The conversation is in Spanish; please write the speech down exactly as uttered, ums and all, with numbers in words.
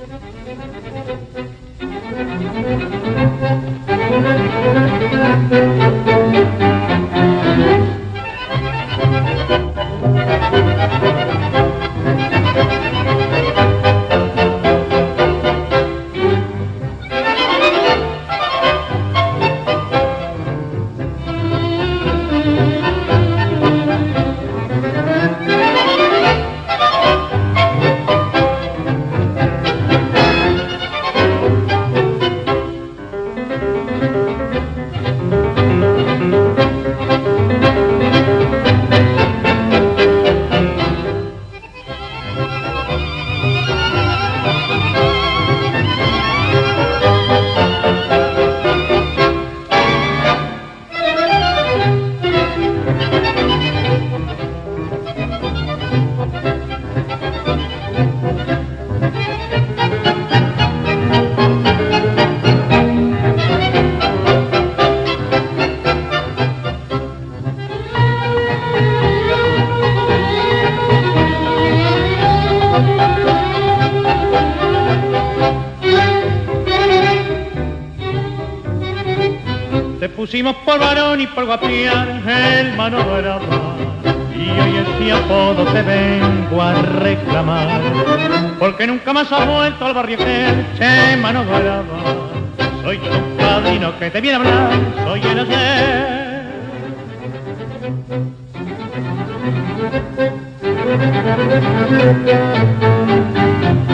Te pusimos por varón y por guapiar el mano brava, y hoy ese apodo te vengo a reclamar, porque nunca más has vuelto al barrio aquel, che mano brava. Soy tu padrino que te viene a hablar, soy el ayer.